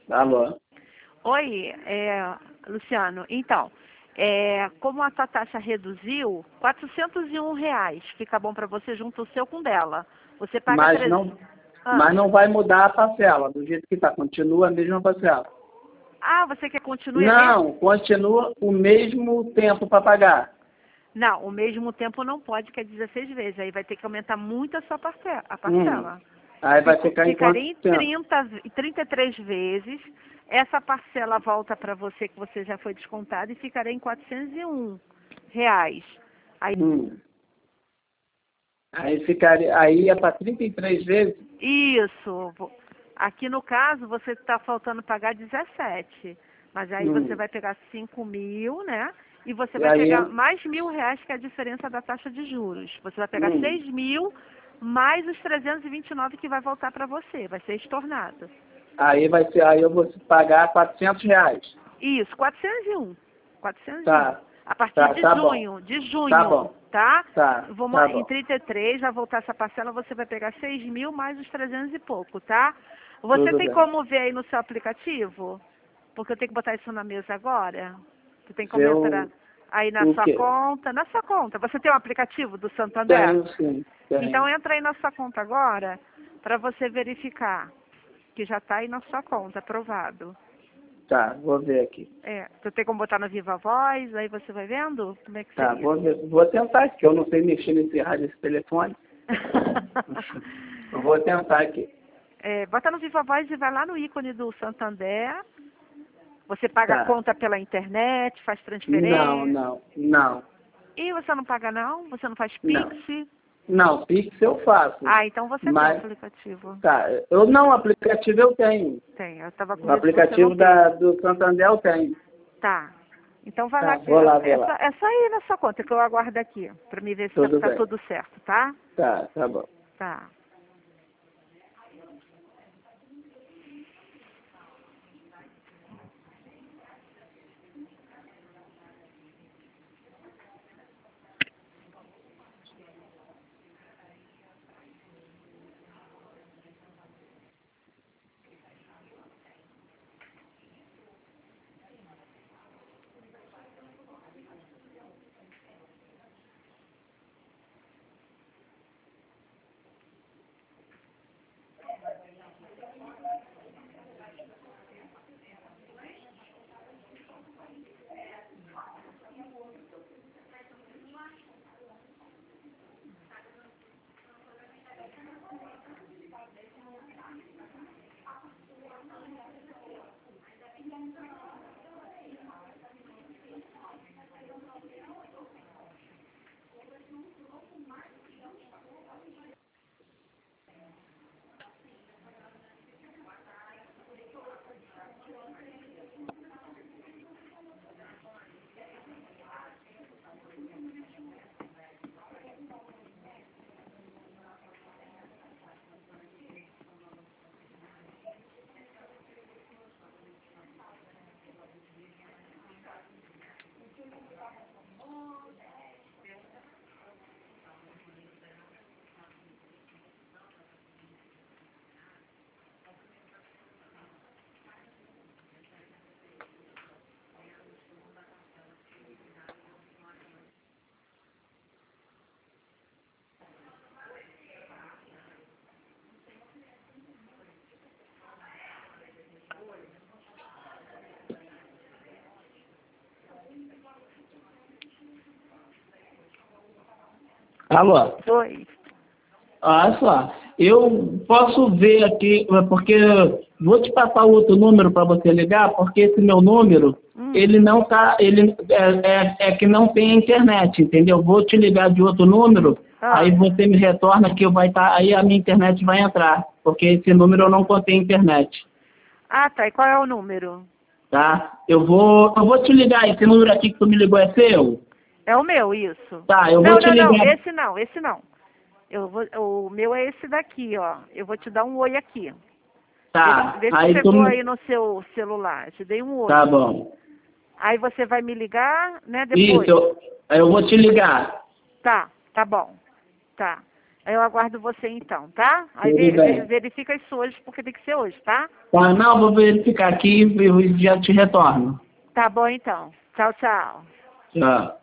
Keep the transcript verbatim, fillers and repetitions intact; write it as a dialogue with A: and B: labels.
A: Alô?
B: Oi, é, Luciano. Então, é, como a tua taxa reduziu, quatrocentos e um reais. Fica bom para você junto o seu com dela. Você paga
A: Mas
B: trezentos.
A: não,
B: Ah.
A: mas não vai mudar a parcela, do jeito que está. Continua a mesma parcela.
B: ah, você quer continuar mesmo?
A: Não, continua o mesmo tempo para pagar.
B: Não, o mesmo tempo não pode, que é dezesseis vezes. Aí vai ter que aumentar muito a sua parcela. A
A: Hum.
B: parcela.
A: Aí vai
B: Fico-
A: ficar em quanto
B: Ficaria em
A: tempo?
B: trinta, trinta e três vezes. Essa parcela volta para você, que você já foi descontado, e ficaria em quatrocentos e um reais. Aí,
A: Hum. Aí ficaria, aí é para trinta e três vezes?
B: isso. vo- Aqui no caso, você está faltando pagar dezessete. Mas aí você
A: Hum.
B: vai pegar cinco mil, né? E você
A: E
B: vai
A: aí,
B: pegar mais mil reais, que é a diferença da taxa de juros. Você vai pegar
A: hum.
B: seis mil, mais os trezentos e vinte e nove que vai voltar para você. Vai ser estornado.
A: aí vai ser, aí eu vou pagar quatrocentos reais.
B: Isso, quatrocentos e um. quatrocentos e um.
A: Tá,
B: A partir
A: tá,
B: de
A: tá bom.
B: junho, de
A: Tá
B: junho,
A: bom,
B: tá?
A: tá,
B: Vamos,
A: tá
B: em
A: bom.
B: trinta e três vai voltar essa parcela, você vai pegar seis mil mais os trezentos e pouco, tá? Você
A: Tudo
B: tem
A: bem.
B: como ver aí no seu aplicativo? Porque eu tenho que botar isso na mesa agora. Você tem como entrar
A: Eu,
B: aí na
A: o
B: sua
A: quê?
B: conta, na sua conta. Você tem um aplicativo do Santander?
A: Tenho sim, tenho.
B: Então entra aí na sua conta agora para você verificar que já está aí na sua conta, aprovado.
A: Tá, vou ver aqui.
B: É, tu tem como botar no Viva Voz, aí você vai vendo como é que
A: Tá,
B: seria.
A: vou ver. Vou tentar aqui, eu não sei mexer nesse rádio, esse telefone. Eu vou tentar aqui.
B: É, bota no Viva Voz e vai lá no ícone do Santander. Você paga a
A: Tá.
B: conta pela internet, faz
A: Não,
B: transferência.
A: não, não,
B: E você não paga não? Você não faz
A: não.
B: Pix?
A: Não, Pix eu faço.
B: Ah, então você tem o
A: Mas,
B: aplicativo.
A: tá, eu não, aplicativo eu tenho.
B: Tem, eu tava com
A: O
B: medo de você não
A: aplicativo
B: ter.
A: da, do Santander eu tenho.
B: Tá. Então vai lá
A: Tá,
B: que
A: vou lá ver
B: é só,
A: lá.
B: é só ir na sua conta que eu aguardo aqui, pra me ver se tá,
A: Tudo
B: tá
A: bem.
B: tudo certo, tá?
A: Tá, tá bom.
B: Tá.
A: Alô?
B: Oi.
A: Olha só, eu posso ver aqui, porque vou te passar outro número para você ligar, porque esse meu número,
B: Hum.
A: ele não tá, ele é, é, é que não tem internet, entendeu? Vou te ligar de outro número,
B: Ah.
A: aí você me retorna que vai estar, aí a minha internet vai entrar, porque esse número eu não contém internet,
B: Ah, tá. E qual é o número?
A: tá? Eu vou, eu vou te ligar, esse número aqui que tu me ligou é seu?
B: É o meu, isso.
A: Tá, eu
B: não,
A: vou te
B: não,
A: ligar.
B: não. Esse não, esse não. Eu vou, o meu é esse daqui, ó. Eu vou te dar um oi aqui.
A: Tá,
B: Vê, vê se
A: aí tu
B: chegou
A: me...
B: aí no seu celular. Eu te dei um oi.
A: Tá bom.
B: Aí você vai me ligar, né, depois.
A: Isso, eu, eu vou te ligar.
B: Tá, tá bom. Tá. Eu aguardo você então, tá? Aí
A: Tudo
B: ve-
A: bem.
B: ve- verifica isso hoje, porque tem que ser hoje, tá?
A: Tá, não, vou verificar aqui e já te retorno.
B: Tá bom então. Tchau, tchau.
A: Tchau.